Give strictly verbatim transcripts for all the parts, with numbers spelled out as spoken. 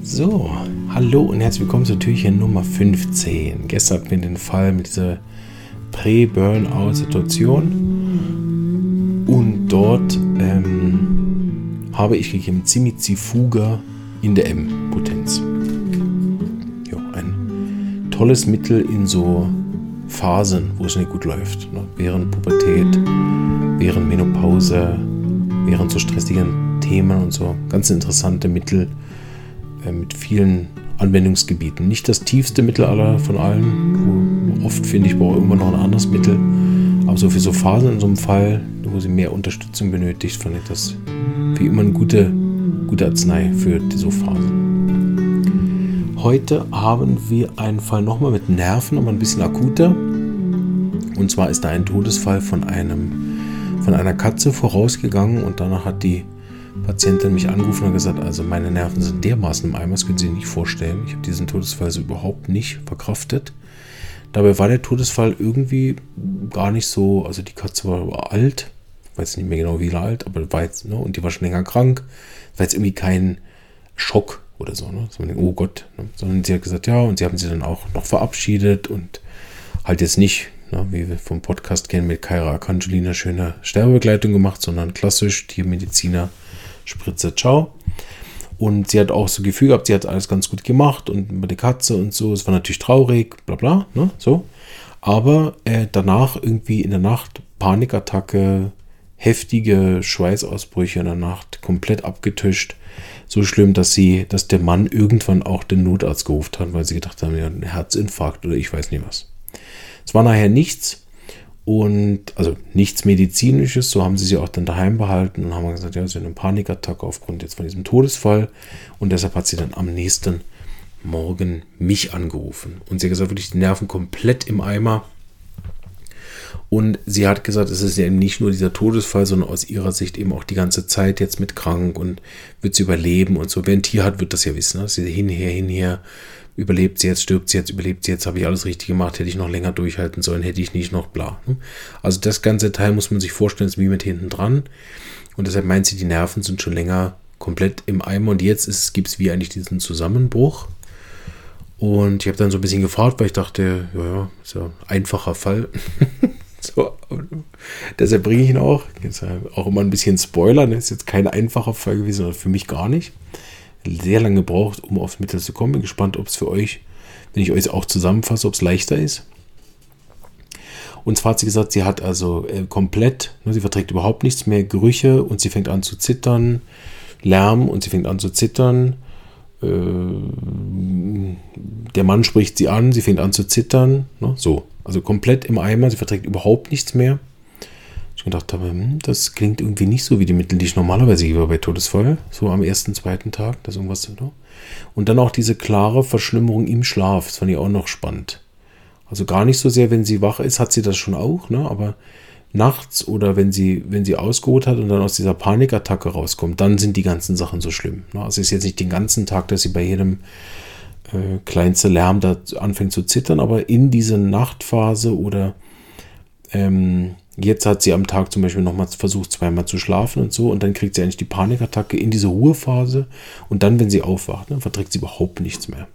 So, hallo und herzlich willkommen zu Türchen Nummer fünfzehn. Gestern hatten wir den Fall mit dieser Prä-Burnout-Situation und dort ähm, habe ich gegeben Cimizifuga in der M-Potenz. Ja, ein tolles Mittel in so Phasen, wo es nicht gut läuft. Ne? Während Pubertät, während Menopause, während so stressigen Themen und so. Ganz interessante Mittel mit vielen Anwendungsgebieten. Nicht das tiefste Mittel aller von allen. Oft finde ich, brauche irgendwann noch ein anderes Mittel. Aber so für so Phasen in so einem Fall, wo sie mehr Unterstützung benötigt, fand ich das wie immer eine gute, gute Arznei für so Phasen. Heute haben wir einen Fall nochmal mit Nerven, aber ein bisschen akuter. Und zwar ist da ein Todesfall von einem, von einer Katze vorausgegangen und danach hat die Patientin mich angerufen und gesagt, also meine Nerven sind dermaßen im Eimer, das können Sie sich nicht vorstellen. Ich habe diesen Todesfall so überhaupt nicht verkraftet. Dabei war der Todesfall irgendwie gar nicht so, also die Katze war alt, ich weiß nicht mehr genau wie alt, aber war jetzt, ne, und die war schon länger krank. Das war jetzt irgendwie kein Schock oder so, ne? So, oh Gott, ne? Sondern sie hat gesagt, ja, und sie haben sie dann auch noch verabschiedet und halt jetzt nicht, ne, wie wir vom Podcast kennen, mit Kaira Arcangeli schöne Sterbebegleitung gemacht, sondern klassisch Tiermediziner, Spritze, ciao. Und sie hat auch so Gefühl gehabt, sie hat alles ganz gut gemacht und über die Katze und so. Es war natürlich traurig, bla bla, ne, so. Aber äh, danach irgendwie in der Nacht Panikattacke, heftige Schweißausbrüche in der Nacht, komplett abgetischt. So schlimm, dass sie, dass der Mann irgendwann auch den Notarzt gerufen hat, weil sie gedacht haben, ja, ein Herzinfarkt oder ich weiß nicht was. Es war nachher nichts. Und also nichts Medizinisches, so haben sie sie auch dann daheim behalten und haben gesagt, ja, sie hat eine Panikattacke aufgrund jetzt von diesem Todesfall. Und deshalb hat sie dann am nächsten Morgen mich angerufen. Und sie hat gesagt, wirklich die Nerven komplett im Eimer. Und sie hat gesagt, es ist ja eben nicht nur dieser Todesfall, sondern aus ihrer Sicht eben auch die ganze Zeit jetzt mit krank und wird sie überleben und so. Wer ein Tier hat, wird das ja wissen. Ne? Sie hinher, hinher. Überlebt sie jetzt, stirbt sie jetzt, überlebt sie jetzt, habe ich alles richtig gemacht, hätte ich noch länger durchhalten sollen, hätte ich nicht noch, bla. Also das ganze Teil muss man sich vorstellen, ist wie mit hinten dran. Und deshalb meint sie, die Nerven sind schon länger komplett im Eimer und jetzt gibt es wie eigentlich diesen Zusammenbruch. Und ich habe dann so ein bisschen gefragt, weil ich dachte, ja, ja, ist ja ein einfacher Fall. So, deshalb bringe ich ihn auch. Jetzt auch immer ein bisschen Spoiler, ne? Ist jetzt kein einfacher Fall gewesen, sondern für mich gar nicht. Sehr lange gebraucht, um aufs Mittel zu kommen. Bin gespannt, ob es für euch, wenn ich euch auch zusammenfasse, ob es leichter ist. Und zwar hat sie gesagt, sie hat also äh, komplett, ne, sie verträgt überhaupt nichts mehr, Gerüche und sie fängt an zu zittern, Lärm und sie fängt an zu zittern. Äh, der Mann spricht sie an, sie fängt an zu zittern. Ne, so, also komplett im Eimer, sie verträgt überhaupt nichts mehr. Ich gedacht habe, hm, das klingt irgendwie nicht so wie die Mittel, die ich normalerweise gebe bei Todesfall, so am ersten, zweiten Tag, das irgendwas so. Und dann auch diese klare Verschlimmerung im Schlaf, das fand ich auch noch spannend. Also gar nicht so sehr, wenn sie wach ist, hat sie das schon auch, ne? Aber nachts oder wenn sie, wenn sie ausgeruht hat und dann aus dieser Panikattacke rauskommt, dann sind die ganzen Sachen so schlimm. Ne? Also es ist jetzt nicht den ganzen Tag, dass sie bei jedem äh, kleinste Lärm da anfängt zu zittern, aber in dieser Nachtphase oder ähm, jetzt hat sie am Tag zum Beispiel nochmal versucht, zweimal zu schlafen und so. Und dann kriegt sie eigentlich die Panikattacke in diese Ruhephase. Und dann, wenn sie aufwacht, ne, verträgt sie überhaupt nichts mehr.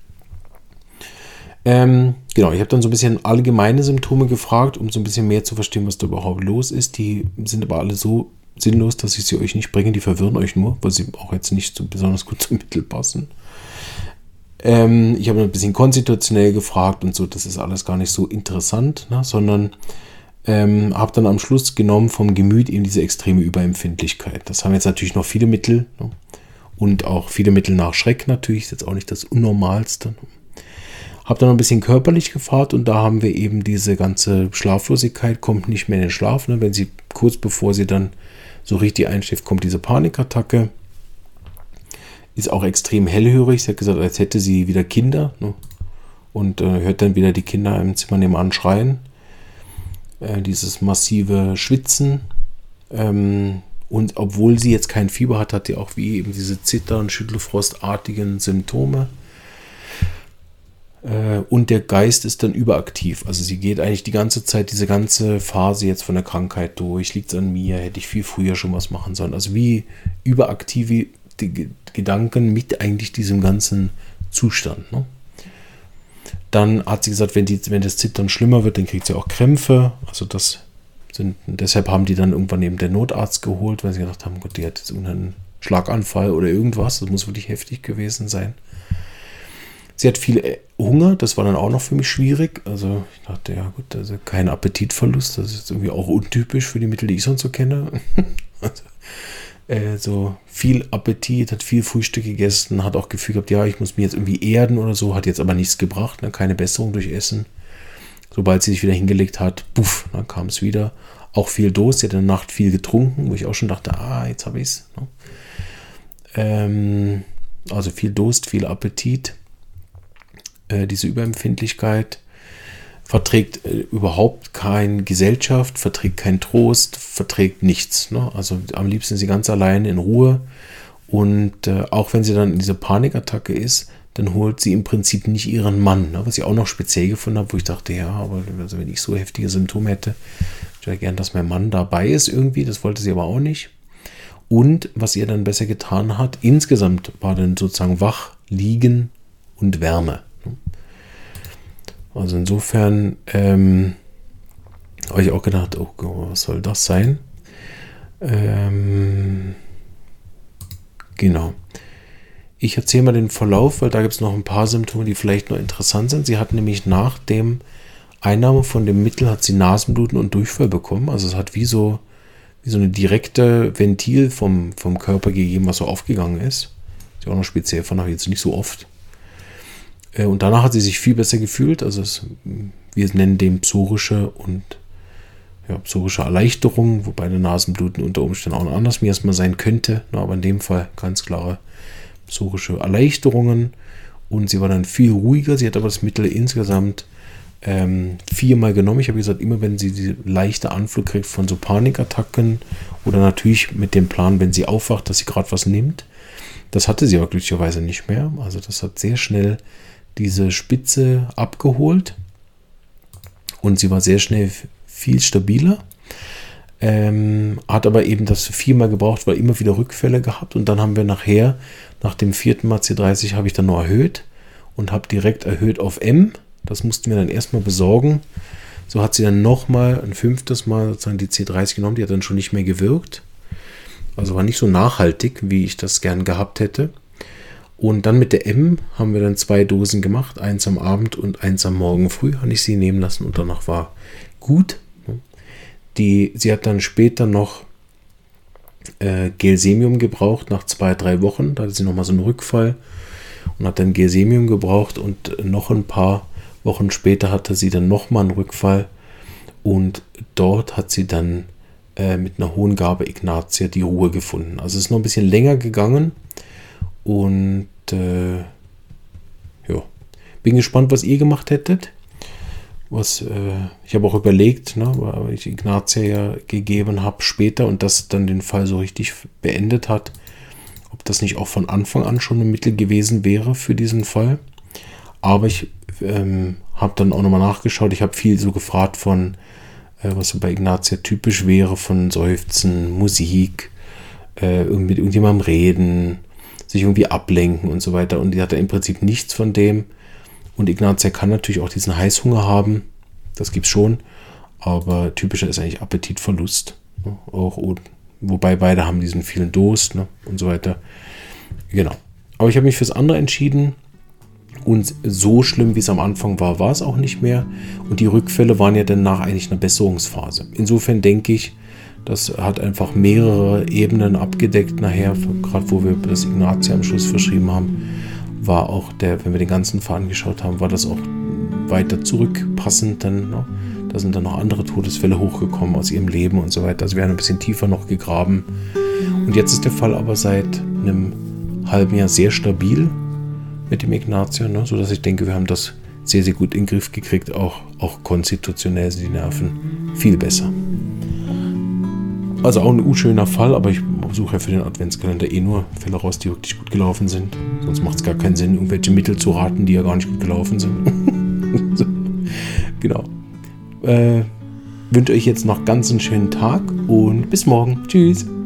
Ähm, genau, ich habe dann so ein bisschen allgemeine Symptome gefragt, um so ein bisschen mehr zu verstehen, was da überhaupt los ist. Die sind aber alle so sinnlos, dass ich sie euch nicht bringe. Die verwirren euch nur, weil sie auch jetzt nicht so besonders gut zum Mittel passen. Ähm, ich habe ein bisschen konstitutionell gefragt und so. Das ist alles gar nicht so interessant, ne, sondern Ähm, habe dann am Schluss genommen vom Gemüt eben diese extreme Überempfindlichkeit. Das haben jetzt natürlich noch viele Mittel, ne? Und auch viele Mittel nach Schreck natürlich, ist jetzt auch nicht das Unnormalste. Habe dann noch ein bisschen körperlich gefragt und da haben wir eben diese ganze Schlaflosigkeit, kommt nicht mehr in den Schlaf, ne? Wenn sie kurz bevor sie dann so richtig einschläft, kommt diese Panikattacke. Ist auch extrem hellhörig, sie hat gesagt, als hätte sie wieder Kinder, ne? Und äh, hört dann wieder die Kinder im Zimmer nebenan schreien. Dieses massive Schwitzen ähm, und obwohl sie jetzt kein Fieber hat, hat sie auch wie eben diese Zittern, Schüttelfrostartigen Symptome äh, und der Geist ist dann überaktiv, also sie geht eigentlich die ganze Zeit, diese ganze Phase jetzt von der Krankheit durch, liegt es an mir, hätte ich viel früher schon was machen sollen, also wie überaktiv, die G- Gedanken mit eigentlich diesem ganzen Zustand. Ne? Dann hat sie gesagt, wenn, die, wenn das Zittern schlimmer wird, dann kriegt sie auch Krämpfe. Also das sind, deshalb haben die dann irgendwann eben den Notarzt geholt, weil sie gedacht haben, Gott, die hat jetzt einen Schlaganfall oder irgendwas. Das muss wirklich heftig gewesen sein. Sie hat viel Hunger, das war dann auch noch für mich schwierig. Also ich dachte, ja gut, also kein Appetitverlust, das ist irgendwie auch untypisch für die Mittel, die ich sonst so kenne. also, äh, so viel Appetit, hat viel Frühstück gegessen, hat auch Gefühl gehabt, ja, ich muss mich jetzt irgendwie erden oder so, hat jetzt aber nichts gebracht, ne, keine Besserung durch Essen. Sobald sie sich wieder hingelegt hat, puff, dann kam es wieder. Auch viel Durst, sie hat in der Nacht viel getrunken, wo ich auch schon dachte, ah, jetzt habe ich es. Ne? Ähm, also viel Durst, viel Appetit. Diese Überempfindlichkeit, verträgt äh, überhaupt keine Gesellschaft, verträgt keinen Trost, verträgt nichts. Ne? Also am liebsten ist sie ganz alleine in Ruhe und äh, auch wenn sie dann in dieser Panikattacke ist, dann holt sie im Prinzip nicht ihren Mann, ne? Was ich auch noch speziell gefunden habe, wo ich dachte, ja, aber also wenn ich so heftige Symptome hätte, ich wäre gern, dass mein Mann dabei ist irgendwie, das wollte sie aber auch nicht. Und was ihr dann besser getan hat, insgesamt war dann sozusagen wach, liegen und Wärme. Also insofern ähm, habe ich auch gedacht, oh Gott, was soll das sein? Ähm, genau. Ich erzähle mal den Verlauf, weil da gibt es noch ein paar Symptome, die vielleicht noch interessant sind. Sie hat nämlich nach dem Einnahme von dem Mittel hat sie Nasenbluten und Durchfall bekommen. Also es hat wie so, wie so eine direkte Ventil vom, vom Körper gegeben, was so aufgegangen ist. Ist ja auch noch speziell von nachher jetzt nicht so oft. Und danach hat sie sich viel besser gefühlt. Also es, wir nennen dem psorische und ja, psorische Erleichterung, wobei eine Nasenbluten unter Umständen auch ein anderes Miasma sein könnte. Aber in dem Fall ganz klare psorische Erleichterungen. Und sie war dann viel ruhiger. Sie hat aber das Mittel insgesamt ähm, viermal genommen. Ich habe gesagt, immer wenn sie diese leichte Anflug kriegt von so Panikattacken oder natürlich mit dem Plan, wenn sie aufwacht, dass sie gerade was nimmt. Das hatte sie aber glücklicherweise nicht mehr. Also das hat sehr schnell diese Spitze abgeholt und sie war sehr schnell viel stabiler, ähm, hat aber eben das viermal gebraucht, weil immer wieder Rückfälle gehabt und dann haben wir nachher, nach dem vierten Mal C dreißig habe ich dann nur erhöht und habe direkt erhöht auf M, das mussten wir dann erstmal besorgen, so hat sie dann nochmal ein fünftes Mal sozusagen die C dreißig genommen, die hat dann schon nicht mehr gewirkt, also war nicht so nachhaltig, wie ich das gern gehabt hätte. Und dann mit der M haben wir dann zwei Dosen gemacht, eins am Abend und eins am Morgen früh, habe ich sie nehmen lassen und danach war gut. Die, sie hat dann später noch äh, Gelsemium gebraucht, nach zwei, drei Wochen, da hatte sie nochmal so einen Rückfall und hat dann Gelsemium gebraucht und noch ein paar Wochen später hatte sie dann nochmal einen Rückfall und dort hat sie dann äh, mit einer hohen Gabe Ignatia die Ruhe gefunden. Also es ist noch ein bisschen länger gegangen. Und äh, ja, bin gespannt, was ihr gemacht hättet. Was, äh, ich habe auch überlegt, ne, weil ich Ignatia ja gegeben habe später und das dann den Fall so richtig beendet hat, ob das nicht auch von Anfang an schon ein Mittel gewesen wäre für diesen Fall. Aber ich ähm, habe dann auch nochmal nachgeschaut. Ich habe viel so gefragt von, äh, was so bei Ignatia typisch wäre, von Seufzen, Musik, äh, mit irgendjemandem reden, sich irgendwie ablenken und so weiter. Und die hatte im Prinzip nichts von dem. Und Ignatia kann natürlich auch diesen Heißhunger haben. Das gibt es schon. Aber typischer ist eigentlich Appetitverlust. Ne? Auch, wobei beide haben diesen vielen Durst, ne? Und so weiter. Genau. Aber ich habe mich fürs andere entschieden. Und so schlimm, wie es am Anfang war, war es auch nicht mehr. Und die Rückfälle waren ja dann nach eigentlich einer Besserungsphase. Insofern denke ich, das hat einfach mehrere Ebenen abgedeckt nachher, gerade wo wir das Ignatia am Schluss verschrieben haben, war auch der, wenn wir den ganzen Fall angeschaut haben, war das auch weiter zurückpassend. Dann, ne? Da sind dann noch andere Todesfälle hochgekommen aus ihrem Leben und so weiter. Also wir haben ein bisschen tiefer noch gegraben. Und jetzt ist der Fall aber seit einem halben Jahr sehr stabil mit dem Ignatia, ne? Sodass ich denke, wir haben das sehr, sehr gut in den Griff gekriegt. Auch, auch konstitutionell sind die Nerven viel besser. Also auch ein unschöner Fall, aber ich suche ja für den Adventskalender eh nur Fälle raus, die wirklich gut gelaufen sind. Sonst macht es gar keinen Sinn, irgendwelche Mittel zu raten, die ja gar nicht gut gelaufen sind. So, genau. Äh, wünsche euch jetzt noch ganz einen schönen Tag und bis morgen. Tschüss.